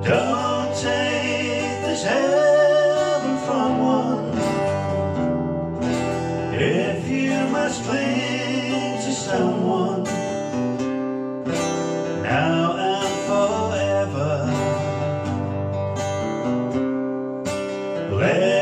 Don't take this heaven from one. If you must cling to someone now and forever, let